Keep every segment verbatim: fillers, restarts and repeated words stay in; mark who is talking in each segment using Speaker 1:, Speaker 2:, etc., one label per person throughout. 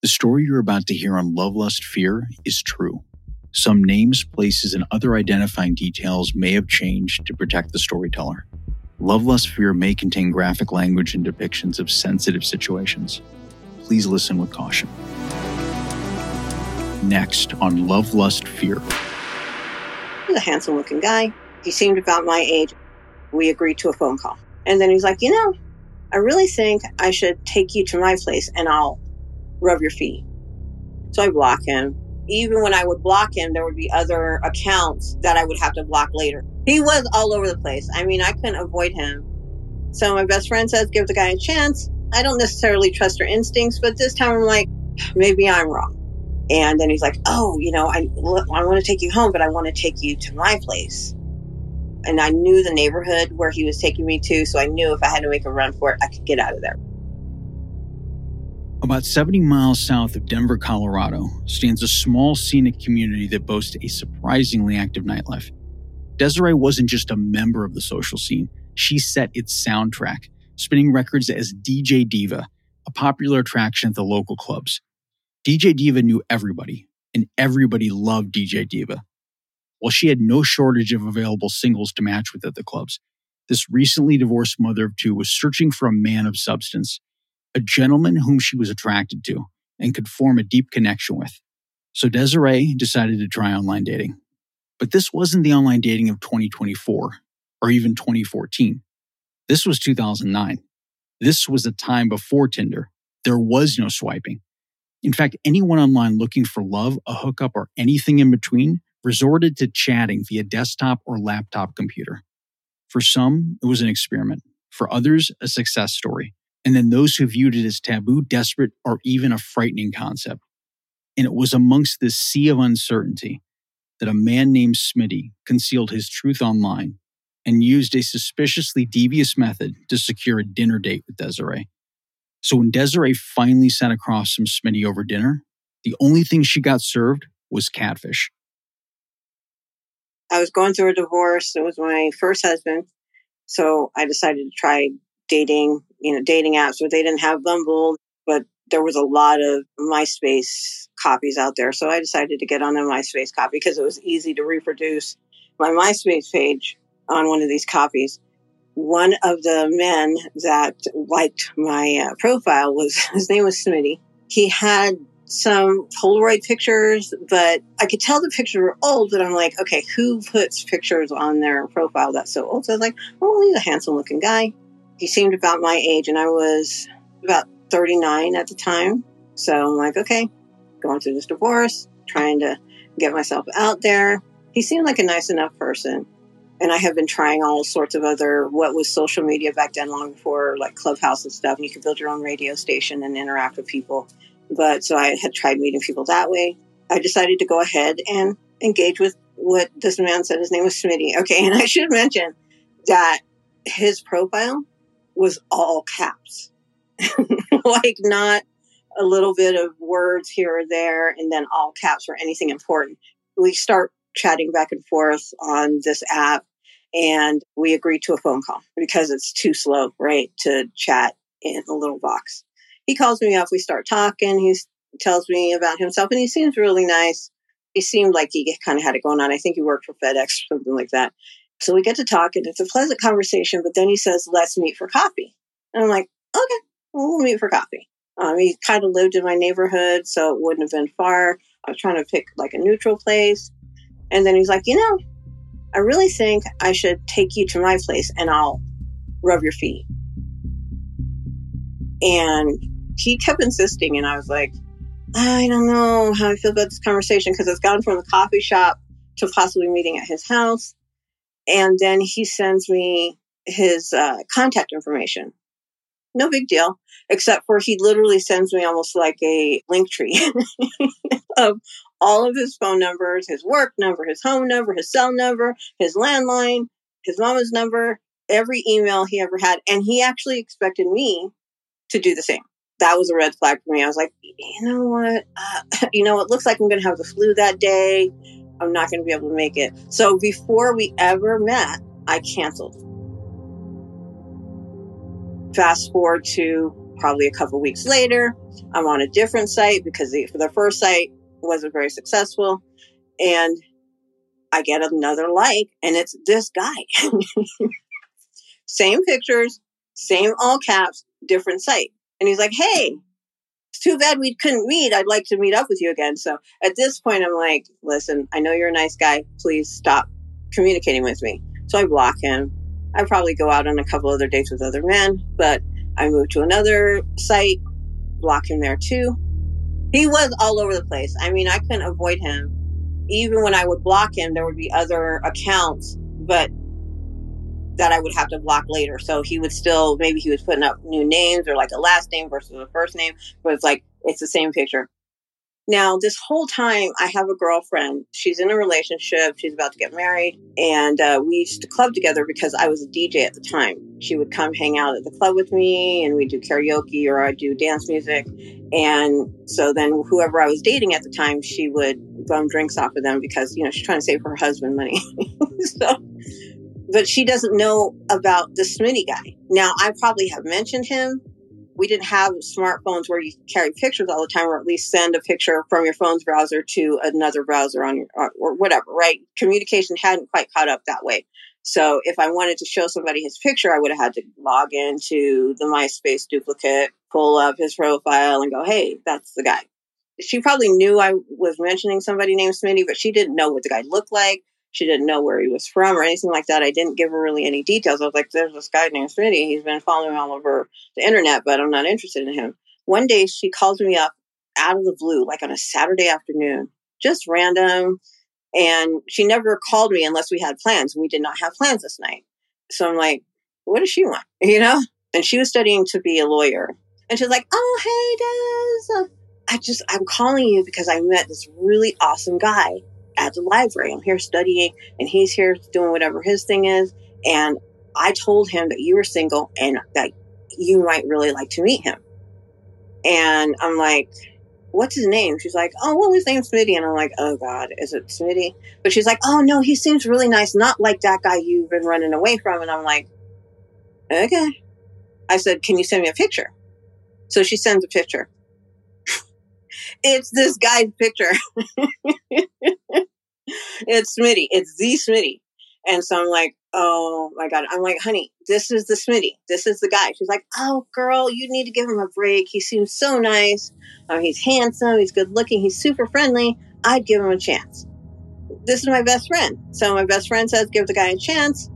Speaker 1: The story you're about to hear on Love, Lust, Fear is true. Some names, places, and other identifying details may have changed to protect the storyteller. Love, Lust, Fear may contain graphic language and depictions of sensitive situations. Please listen with caution. Next on Love, Lust, Fear.
Speaker 2: He's a handsome-looking guy. He seemed about my age. We agreed to a phone call. And then he's like, you know, I really think I should take you to my place and I'll rub your feet. So I block him. Even when I would block him, there would be other accounts that I would have to block later. He was all over the place. I mean, I couldn't avoid him. So my best friend says, give the guy a chance. I don't necessarily trust her instincts, but this time I'm like, maybe I'm wrong. And then he's like, oh, you know, I, I want to take you home, but I want to take you to my place. And I knew the neighborhood where he was taking me to, so I knew if I had to make a run for it, I could get out of there.
Speaker 1: About seventy miles south of Denver, Colorado, stands a small scenic community that boasts a surprisingly active nightlife. Desiree wasn't just a member of the social scene. She set its soundtrack, spinning records as D J Diva, a popular attraction at the local clubs. D J Diva knew everybody, and everybody loved D J Diva. While she had no shortage of available singles to match with at the clubs, this recently divorced mother of two was searching for a man of substance, a gentleman whom she was attracted to and could form a deep connection with. So Desiree decided to try online dating. But this wasn't the online dating of twenty twenty-four or even twenty fourteen. This was two thousand nine. This was a time before Tinder. There was no swiping. In fact, anyone online looking for love, a hookup, or anything in between resorted to chatting via desktop or laptop computer. For some, it was an experiment. For others, a success story. And then those who viewed it as taboo, desperate, or even a frightening concept. And it was amongst this sea of uncertainty that a man named Smitty concealed his truth online and used a suspiciously devious method to secure a dinner date with Desiree. So when Desiree finally sat across from Smitty over dinner, the only thing she got served was catfish.
Speaker 2: I was going through a divorce. It was my first husband. So I decided to try dating, you know, dating apps, but they didn't have Bumble, but there was a lot of MySpace copies out there. So I decided to get on a MySpace copy because it was easy to reproduce my MySpace page on one of these copies. One of the men that liked my uh, profile was, his name was Smitty. He had some Polaroid pictures, but I could tell the pictures were old, but I'm like, okay, who puts pictures on their profile that's so old? So I was like, oh, he's a handsome looking guy. He seemed about my age, and I was about thirty-nine at the time. So I'm like, okay, going through this divorce, trying to get myself out there. He seemed like a nice enough person. And I have been trying all sorts of other, what was social media back then, long before like Clubhouse and stuff. And you could build your own radio station and interact with people. But so I had tried meeting people that way. I decided to go ahead and engage with what this man said. His name was Smitty. Okay, and I should mention that his profile was all caps. Like not a little bit of words here or there and then all caps for anything important. We start chatting back and forth on this app and we agreed to a phone call because it's too slow, right, to chat in a little box. He calls me up. We start talking. He tells me about himself and he seems really nice. He seemed like he kind of had it going on. I think he worked for FedEx or something like that. So we get to talk and it's a pleasant conversation, but then he says, let's meet for coffee. And I'm like, okay, well, we'll meet for coffee. Um, he kind of lived in my neighborhood, so it wouldn't have been far. I was trying to pick like a neutral place. And then he's like, you know, I really think I should take you to my place and I'll rub your feet. And he kept insisting. And I was like, I don't know how I feel about this conversation because it's gone from the coffee shop to possibly meeting at his house. And then he sends me his uh, contact information. No big deal, except for he literally sends me almost like a link tree of all of his phone numbers, his work number, his home number, his cell number, his landline, his mama's number, every email he ever had. And he actually expected me to do the same. That was a red flag for me. I was like, you know what? Uh, you know, it looks like I'm going to have the flu that day. I'm not going to be able to make it. So before we ever met, I canceled. Fast forward to probably a couple weeks later, I'm on a different site because the, the first site wasn't very successful. And I get another like, and it's this guy. Same pictures, same all caps, different site. And he's like, hey, it's too bad we couldn't meet. I'd like to meet up with you again. So at this point, I'm like, listen, I know you're a nice guy. Please stop communicating with me. So I block him. I probably go out on a couple other dates with other men, but I move to another site, block him there too. He was all over the place. I mean, I couldn't avoid him. Even when I would block him, there would be other accounts, but that I would have to block later. So he would still, maybe he was putting up new names or like a last name versus a first name, but it's like, it's the same picture. Now, this whole time, I have a girlfriend. She's in a relationship. She's about to get married. And uh, we used to club together because I was a D J at the time. She would come hang out at the club with me, and we'd do karaoke or I'd do dance music. And so then whoever I was dating at the time, she would bum drinks off of them because, you know, she's trying to save her husband money. So, but she doesn't know about the Smitty guy. Now, I probably have mentioned him. We didn't have smartphones where you carry pictures all the time, or at least send a picture from your phone's browser to another browser on your, or, or whatever, right? Communication hadn't quite caught up that way. So if I wanted to show somebody his picture, I would have had to log into the MySpace duplicate, pull up his profile and go, hey, that's the guy. She probably knew I was mentioning somebody named Smitty, but she didn't know what the guy looked like. She didn't know where he was from or anything like that. I didn't give her really any details. I was like, there's this guy named Smitty. He's been following me all over the internet, but I'm not interested in him. One day she calls me up out of the blue, like on a Saturday afternoon, just random. And she never called me unless we had plans. We did not have plans this night. So I'm like, what does she want? You know? And she was studying to be a lawyer. And she's like, oh, hey, Des. I just, I'm calling you because I met this really awesome guy at the library. I'm here studying and he's here doing whatever his thing is. And I told him that you were single and that you might really like to meet him. And I'm like, what's his name? She's like, oh, well, his name's Smitty. And I'm like, oh God, is it Smitty? But she's like, oh no, he seems really nice. Not like that guy you've been running away from. And I'm like, okay. I said, can you send me a picture? So she sends a picture. It's this guy's picture. It's Smitty. It's the Smitty. And so I'm like, oh my God. I'm like, honey, this is the Smitty. This is the guy. She's like, oh girl, you need to give him a break. He seems so nice. Um, he's handsome. He's good looking. He's super friendly. I'd give him a chance. This is my best friend. So my best friend says, give the guy a chance.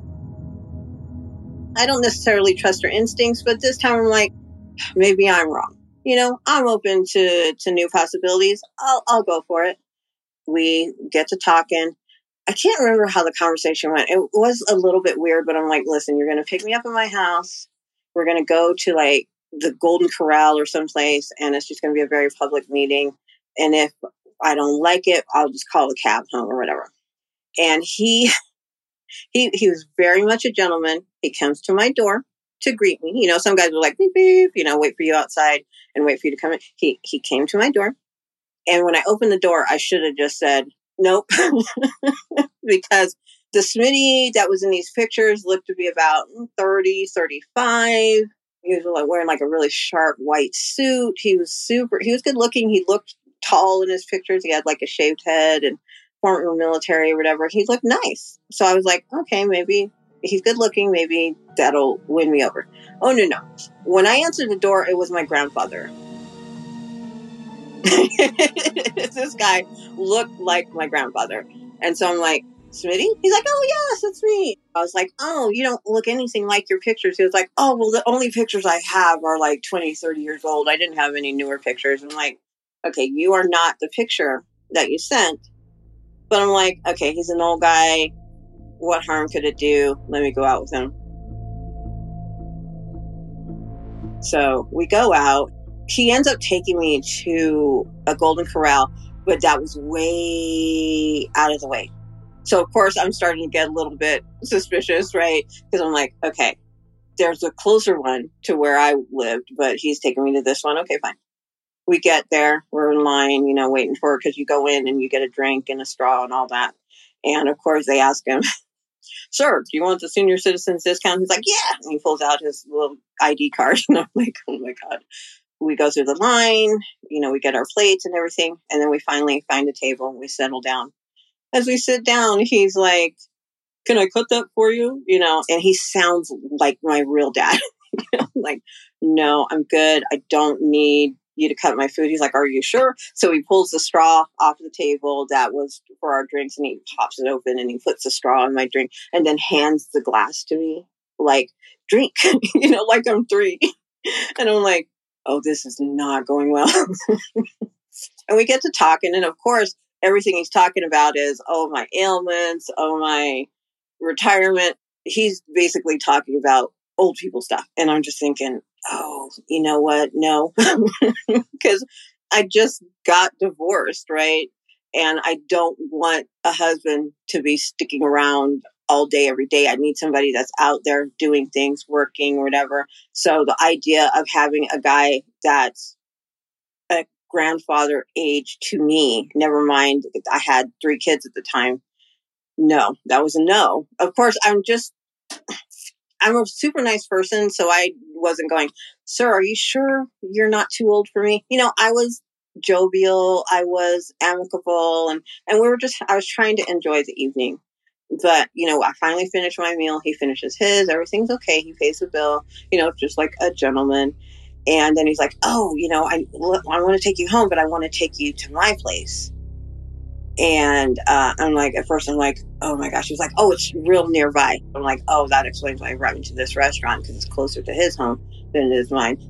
Speaker 2: I don't necessarily trust her instincts, but this time I'm like, maybe I'm wrong. You know, I'm open to, to new possibilities. I'll, I'll go for it. We get to talking. I can't remember how the conversation went. It was a little bit weird, but I'm like, listen, you're going to pick me up at my house. We're going to go to like the Golden Corral or someplace, and it's just going to be a very public meeting. And if I don't like it, I'll just call a cab home or whatever. And he, he, he was very much a gentleman. He comes to my door to greet me. You know, some guys are like, beep, beep, you know, wait for you outside and wait for you to come in. He, he came to my door. And when I opened the door, I should have just said, nope, because the Smitty that was in these pictures looked to be about thirty, thirty-five. He was like wearing like a really sharp white suit. He was super, he was good looking. He looked tall in his pictures. He had like a shaved head and former military or whatever. He looked nice. So I was like, okay, maybe he's good looking. Maybe that'll win me over. Oh, no, no. When I answered the door, it was my grandfather. This guy looked like my grandfather. And so I'm like, Smitty? He's like, oh, yes, it's me. I was like, oh, you don't look anything like your pictures. He was like, oh, well, the only pictures I have are like twenty, thirty years old. I didn't have any newer pictures. I'm like, okay, you are not the picture that you sent. But I'm like, okay, he's an old guy. What harm could it do? Let me go out with him. So we go out. He ends up taking me to a Golden Corral, but that was way out of the way. So, of course, I'm starting to get a little bit suspicious, right? Because I'm like, okay, there's a closer one to where I lived, but he's taking me to this one. Okay, fine. We get there. We're in line, you know, waiting for it because you go in and you get a drink and a straw and all that. And, of course, they ask him, sir, do you want the senior citizens discount? He's like, yeah. And he pulls out his little I D card. And I'm like, oh my God. We go through the line, you know, we get our plates and everything. And then we finally find a table and we settle down. As we sit down, he's like, can I cut that for you? You know, and he sounds like my real dad. You know, like, no, I'm good. I don't need you to cut my food. He's like, are you sure? So he pulls the straw off the table that was for our drinks and he pops it open and he puts the straw in my drink and then hands the glass to me like, drink, you know, like I'm three. And I'm like, oh, this is not going well. And we get to talking. And of course, everything he's talking about is, oh, my ailments, oh, my retirement. He's basically talking about old people stuff. And I'm just thinking, oh, you know what? No, because I just got divorced, right? And I don't want a husband to be sticking around all day, every day. I need somebody that's out there doing things, working, or whatever. So the idea of having a guy that's a grandfather age to me, never mind, I had three kids at the time. No, that was a no. Of course, I'm just, I'm a super nice person. So I wasn't going, sir, are you sure you're not too old for me? You know, I was jovial. I was amicable. And, and we were just, I was trying to enjoy the evening. But, you know, I finally finished my meal. He finishes his. Everything's okay. He pays the bill, you know, just like a gentleman. And then he's like, oh, you know, I, I want to take you home, but I want to take you to my place. And uh, I'm like, at first I'm like, oh my gosh. He was like, oh, it's real nearby. I'm like, oh, that explains why I brought me to this restaurant because it's closer to his home than it is mine.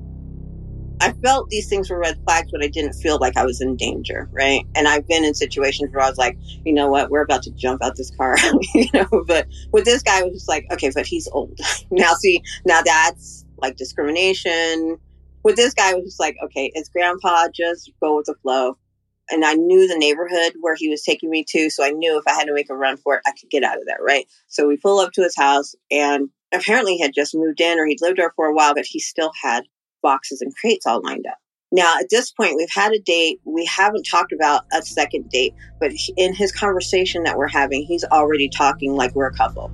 Speaker 2: I felt these things were red flags, but I didn't feel like I was in danger, right? And I've been in situations where I was like, you know what, we're about to jump out this car, you know. But with this guy, I was just like, okay, but he's old. Now, see, now that's like discrimination. With this guy, I was just like, okay, it's grandpa, just go with the flow. And I knew the neighborhood where he was taking me to, so I knew if I had to make a run for it, I could get out of there, right? So we pull up to his house, and apparently he had just moved in, or he'd lived there for a while, but he still had boxes and crates all lined up. Now, at this point, we've had a date. We haven't talked about a second date, but in his conversation that we're having, he's already talking like we're a couple.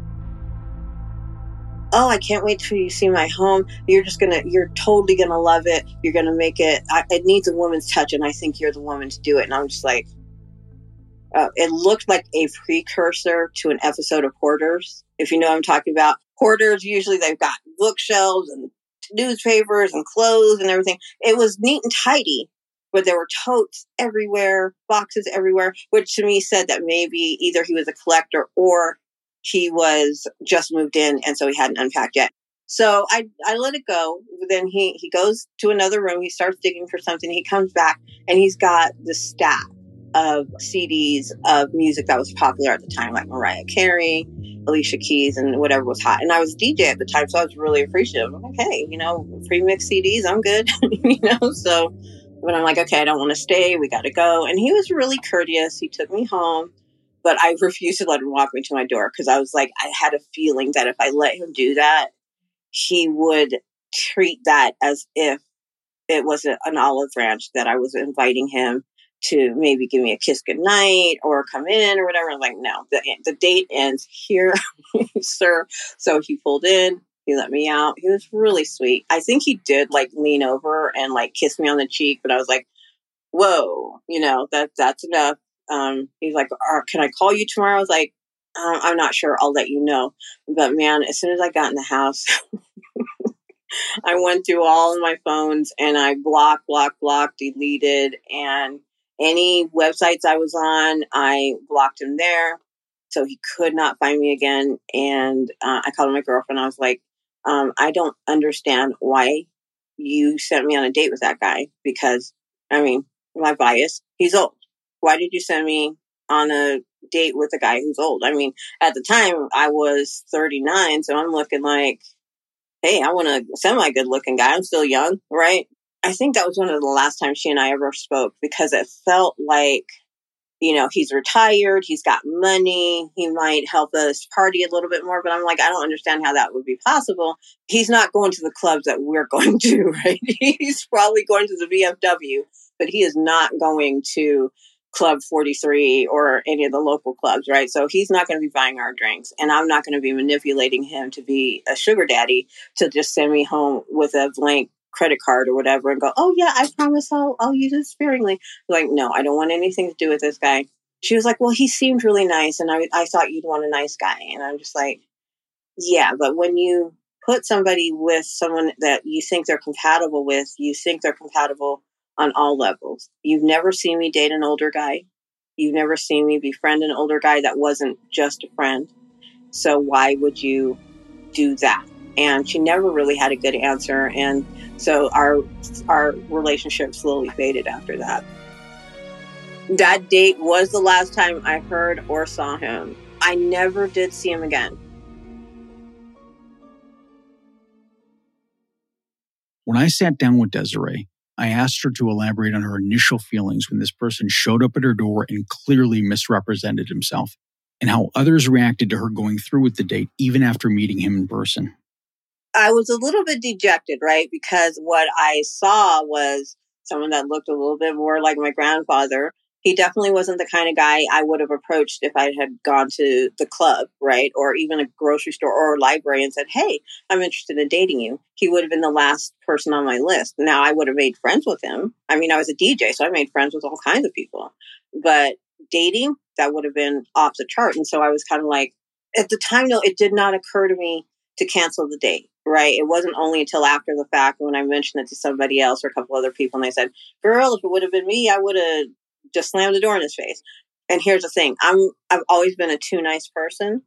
Speaker 2: Oh, I can't wait till you see my home. You're just going to, you're totally going to love it. You're going to make it, I, it needs a woman's touch, and I think you're the woman to do it. And I'm just like, uh, it looked like a precursor to an episode of Hoarders. If you know what I'm talking about. Hoarders, usually they've got bookshelves and newspapers and clothes and everything. It was neat and tidy, but there were totes everywhere, boxes everywhere, which to me said that maybe either he was a collector or he was just moved in and so he hadn't unpacked yet. So I I let it go. Then he, he goes to another room. He starts digging for something. He comes back and he's got the stack of C Ds of music that was popular at the time, like Mariah Carey, Alicia Keys, and whatever was hot. And I was D J at the time, so I was really appreciative. I'm like, hey, you know, pre-mixed C Ds, I'm good, you know? So, but I'm like, okay, I don't want to stay. We got to go. And he was really courteous. He took me home, but I refused to let him walk me to my door because I was like, I had a feeling that if I let him do that, he would treat that as if it was a, an olive branch that I was inviting him to maybe give me a kiss goodnight or come in or whatever. I'm like, no, the, the date ends here, sir. So he pulled in, he let me out. He was really sweet. I think he did like lean over and like kiss me on the cheek, but I was like, whoa, you know, that that's enough. Um, he's like, can I call you tomorrow? I was like, uh, I'm not sure. I'll let you know. But man, as soon as I got in the house, I went through all of my phones and I blocked, blocked, blocked, deleted, and any websites I was on, I blocked him there. So he could not find me again. And uh, I called my girlfriend. I was like, um, I don't understand why you sent me on a date with that guy. Because, I mean, my bias, he's old. Why did you send me on a date with a guy who's old? I mean, at the time, I was thirty-nine. So I'm looking like, hey, I want a semi-good looking guy. I'm still young, right? I think that was one of the last times she and I ever spoke because it felt like, you know, he's retired, he's got money, he might help us party a little bit more. But I'm like, I don't understand how that would be possible. He's not going to the clubs that we're going to, right? He's probably going to the V F W, but he is not going to Club forty-three or any of the local clubs, right? So he's not going to be buying our drinks, and I'm not going to be manipulating him to be a sugar daddy to just send me home with a blank credit card or whatever and go, oh yeah, I promise I'll, I'll use it sparingly. Like, no, I don't want anything to do with this guy. She was like, well, he seemed really nice, and I, I thought you'd want a nice guy. And I'm just like, yeah, but when you put somebody with someone that you think they're compatible with, you think they're compatible on all levels. You've never seen me date an older guy. You've never seen me befriend an older guy that wasn't just a friend. So why would you do that? And she never really had a good answer. And so our our relationship slowly faded after that. That date was the last time I heard or saw him. I never did see him again.
Speaker 1: When I sat down with Desiree, I asked her to elaborate on her initial feelings when this person showed up at her door and clearly misrepresented himself, and how others reacted to her going through with the date even after meeting him in person.
Speaker 2: I was a little bit dejected, right? Because what I saw was someone that looked a little bit more like my grandfather. He definitely wasn't the kind of guy I would have approached if I had gone to the club, right? Or even a grocery store or a library and said, hey, I'm interested in dating you. He would have been the last person on my list. Now, I would have made friends with him. I mean, I was a D J, so I made friends with all kinds of people. But dating, that would have been off the chart. And so I was kind of like, at the time, though, it did not occur to me to cancel the date, right? It wasn't only until after the fact when I mentioned it to somebody else or a couple other people, and they said, girl, if it would have been me, I would have just slammed the door in his face. And here's the thing. I'm, I've always been a too nice person.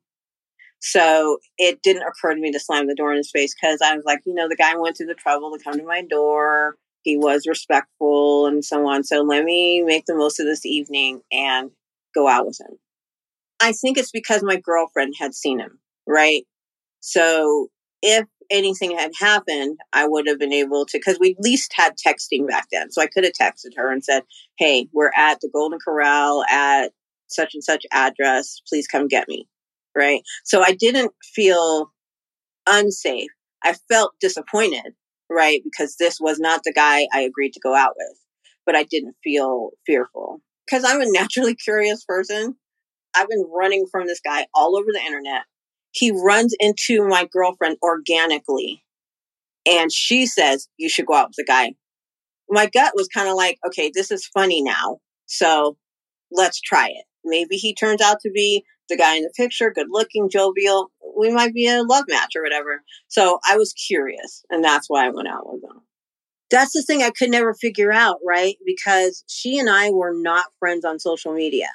Speaker 2: So it didn't occur to me to slam the door in his face because I was like, you know, the guy went through the trouble to come to my door. He was respectful and so on. So let me make the most of this evening and go out with him. I think it's because my girlfriend had seen him, right? So if anything had happened, I would have been able to, because we at least had texting back then. So I could have texted her and said, hey, we're at the Golden Corral at such and such address. Please come get me. Right. So I didn't feel unsafe. I felt disappointed, right? Because this was not the guy I agreed to go out with, but I didn't feel fearful because I'm a naturally curious person. I've been running from this guy all over the internet. He runs into my girlfriend organically, and she says, you should go out with the guy. My gut was kind of like, okay, this is funny now, so let's try it. Maybe he turns out to be the guy in the picture, good looking, jovial. We might be a love match or whatever. So I was curious, and that's why I went out with him. That's the thing I could never figure out, right? Because she and I were not friends on social media.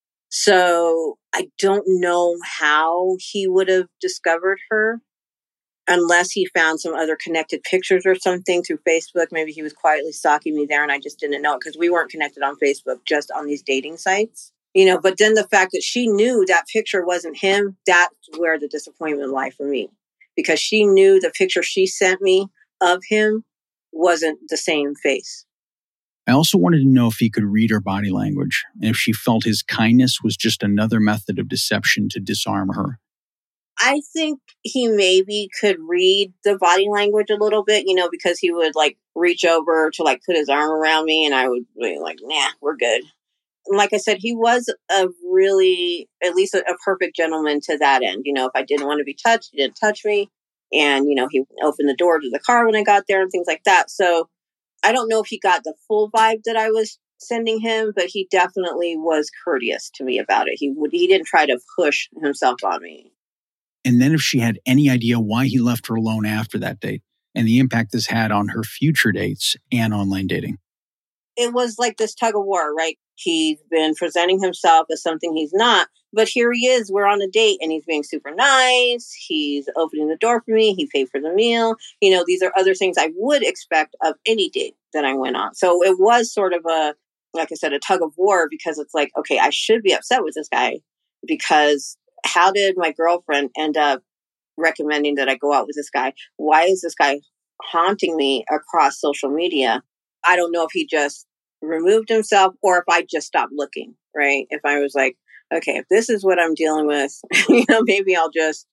Speaker 2: So I don't know how he would have discovered her unless he found some other connected pictures or something through Facebook. Maybe he was quietly stalking me there and I just didn't know it because we weren't connected on Facebook, just on these dating sites. You know, but then the fact that she knew that picture wasn't him, that's where the disappointment lied for me. Because she knew the picture she sent me of him wasn't the same face.
Speaker 1: I also wanted to know if he could read her body language and if she felt his kindness was just another method of deception to disarm her.
Speaker 2: I think he maybe could read the body language a little bit, you know, because he would like reach over to like put his arm around me and I would be like, nah, we're good. And like I said, he was a really, at least a, a perfect gentleman to that end. You know, if I didn't want to be touched, he didn't touch me. And, you know, he opened the door to the car when I got there and things like that. So I don't know if he got the full vibe that I was sending him, but he definitely was courteous to me about it. He would, he didn't try to push himself on me.
Speaker 1: And then if she had any idea why he left her alone after that date and the impact this had on her future dates and online dating.
Speaker 2: It was like this tug of war, right? He's been presenting himself as something he's not, but here he is. We're on a date and he's being super nice. He's opening the door for me. He paid for the meal. You know, these are other things I would expect of any date that I went on. So it was sort of a, like I said, a tug of war because it's like, okay, I should be upset with this guy because how did my girlfriend end up recommending that I go out with this guy? Why is this guy haunting me across social media? I don't know if he just removed himself or if I just stopped looking, right? If I was like, okay, if this is what I'm dealing with, you know, maybe I'll just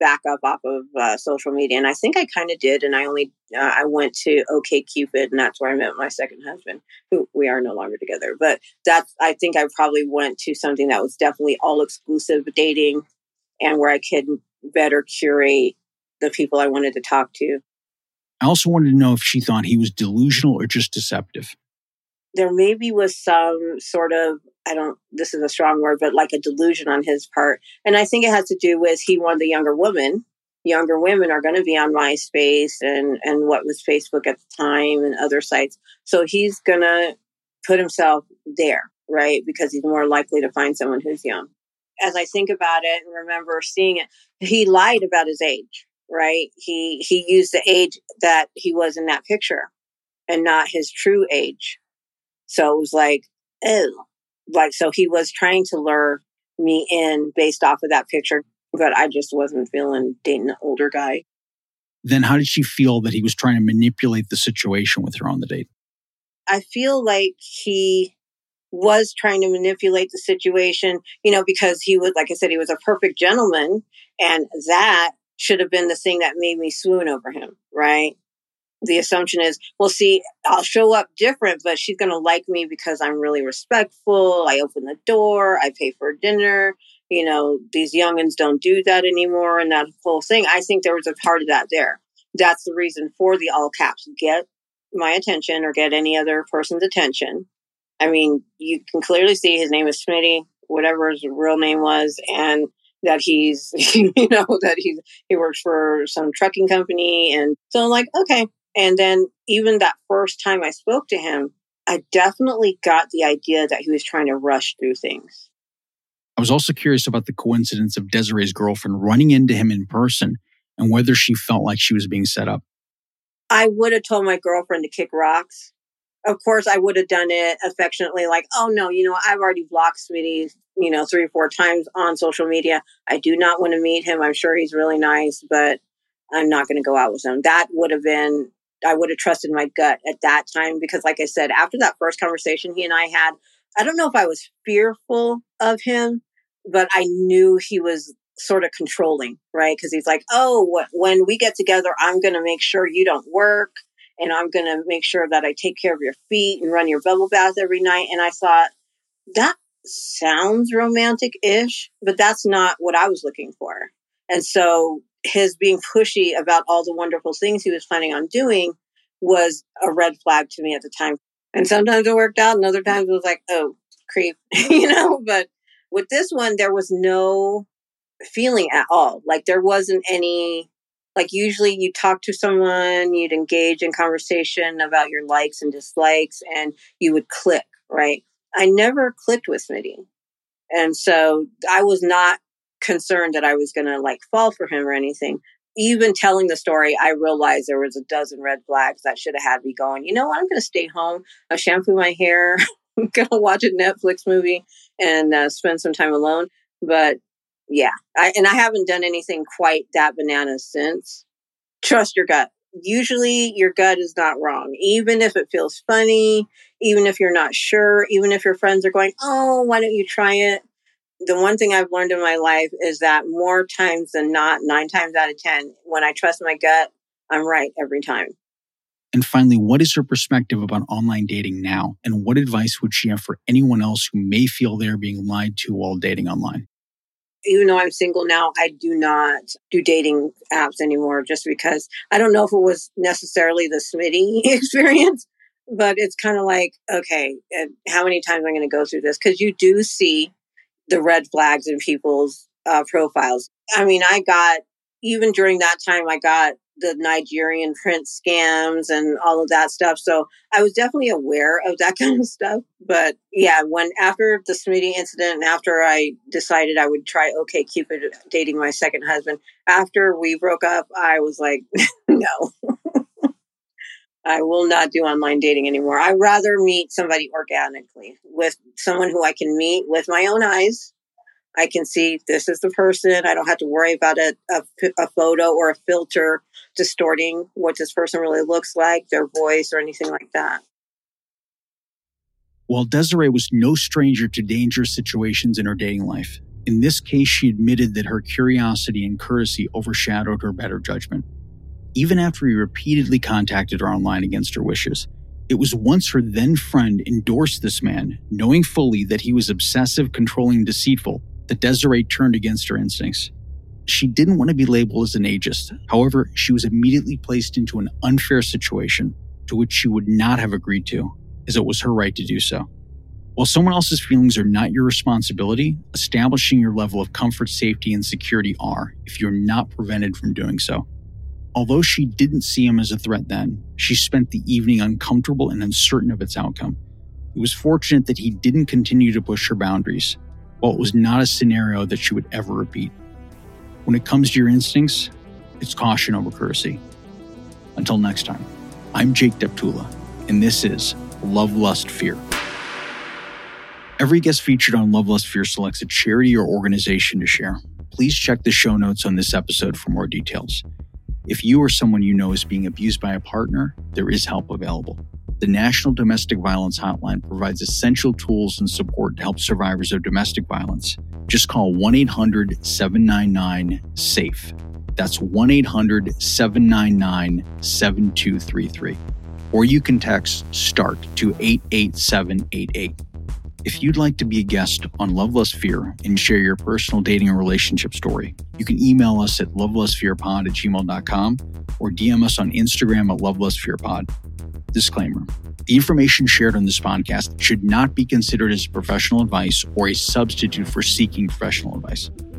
Speaker 2: back up off of uh, social media. And I think I kind of did. And I only, uh, I went to OkCupid, and that's where I met my second husband, who we are no longer together. But that's, I think I probably went to something that was definitely all exclusive dating and where I could better curate the people I wanted to talk to.
Speaker 1: I also wanted to know if she thought he was delusional or just deceptive.
Speaker 2: There maybe was some sort of, I don't, this is a strong word, but like a delusion on his part. And I think it has to do with he wanted a younger woman. Younger women are going to be on MySpace and, and what was Facebook at the time and other sites. So he's going to put himself there, right? Because he's more likely to find someone who's young. As I think about it and remember seeing it, he lied about his age, right? He, he used the age that he was in that picture and not his true age. So it was like, oh, like, so he was trying to lure me in based off of that picture, but I just wasn't feeling dating an older guy.
Speaker 1: Then how did she feel that he was trying to manipulate the situation with her on the date?
Speaker 2: I feel like he was trying to manipulate the situation, you know, because he was, like I said, he was a perfect gentleman. And that should have been the thing that made me swoon over him, right? The assumption is, well, see, I'll show up different, but she's going to like me because I'm really respectful. I open the door. I pay for dinner. You know, these youngins don't do that anymore. And that whole thing, I think there was a part of that there. That's the reason for the all caps. Get my attention or get any other person's attention. I mean, you can clearly see his name is Smitty, whatever his real name was. And that he's, you know, that he's, he works for some trucking company. And so I'm like, okay. And then even that first time I spoke to him, I definitely got the idea that he was trying to rush through things.
Speaker 1: I was also curious about the coincidence of Desiree's girlfriend running into him in person and whether she felt like she was being set up.
Speaker 2: I would have told my girlfriend to kick rocks. Of course, I would have done it affectionately, like, oh, no, you know, I've already blocked Smitty, you know, three or four times on social media. I do not want to meet him. I'm sure he's really nice, but I'm not going to go out with him. That would have been... I would have trusted my gut at that time because, like I said, after that first conversation he and I had, I don't know if I was fearful of him, but I knew he was sort of controlling, right? Because he's like, oh, wh- when we get together, I'm going to make sure you don't work and I'm going to make sure that I take care of your feet and run your bubble bath every night. And I thought, that sounds romantic-ish, but that's not what I was looking for. And so his being pushy about all the wonderful things he was planning on doing was a red flag to me at the time. And sometimes it worked out and other times it was like, oh, creep, you know, but with this one, there was no feeling at all. Like there wasn't any, like usually you talk to someone, you'd engage in conversation about your likes and dislikes and you would click, right? I never clicked with Smitty. And so I was not concerned that I was going to like fall for him or anything. Even telling the story, I realized there was a dozen red flags that should have had me going, you know what, I'm going to stay home. I'll shampoo my hair. I'm going to watch a Netflix movie and uh, spend some time alone. But yeah, I, and I haven't done anything quite that bananas since. Trust your gut. Usually your gut is not wrong. Even if it feels funny, even if you're not sure, even if your friends are going, oh, why don't you try it? The one thing I've learned in my life is that more times than not, nine times out of ten, when I trust my gut, I'm right every time.
Speaker 1: And finally, what is her perspective about online dating now? And what advice would she have for anyone else who may feel they're being lied to while dating online?
Speaker 2: Even though I'm single now, I do not do dating apps anymore just because I don't know if it was necessarily the Smitty experience, but it's kind of like, okay, how many times am I going to go through this? Because you do see the red flags in people's uh, profiles. I mean, I got, even during that time, I got the Nigerian prince scams and all of that stuff. So I was definitely aware of that kind of stuff. But yeah, when after the Smitty incident and after I decided I would try OkCupid dating my second husband, after we broke up, I was like, no, I will not do online dating anymore. I'd rather meet somebody organically with someone who I can meet with my own eyes. I can see this is the person. I don't have to worry about a, a, a photo or a filter distorting what this person really looks like, their voice, or anything like that.
Speaker 1: While Desiree was no stranger to dangerous situations in her dating life, In this case, she admitted that her curiosity and courtesy overshadowed her better judgment. Even after he repeatedly contacted her online against her wishes, it was once her then friend endorsed this man, knowing fully that he was obsessive, controlling, and deceitful, that Desiree turned against her instincts. She didn't want to be labeled as an ageist. However, she was immediately placed into an unfair situation to which she would not have agreed to, as it was her right to do so. While someone else's feelings are not your responsibility, establishing your level of comfort, safety, and security are, if you're not prevented from doing so. Although she didn't see him as a threat then, she spent the evening uncomfortable and uncertain of its outcome. It was fortunate that he didn't continue to push her boundaries, while it was not a scenario that she would ever repeat. When it comes to your instincts, it's caution over courtesy. Until next time, I'm Jake Deptula, and this is Love, Lust, Fear. Every guest featured on Love, Lust, Fear selects a charity or organization to share. Please check the show notes on this episode for more details. If you or someone you know is being abused by a partner, there is help available. The National Domestic Violence Hotline provides essential tools and support to help survivors of domestic violence. Just call one eight hundred seven nine nine SAFE. That's one eight hundred seven nine nine seven two three three. Or you can text START to eight eight seven eight eight. If you'd like to be a guest on Love, Lust, Fear and share your personal dating and relationship story, you can email us at lovelustfearpod at gmail dot com or D M us on Instagram at lovelustfearpod. Disclaimer: the information shared on this podcast should not be considered as professional advice or a substitute for seeking professional advice.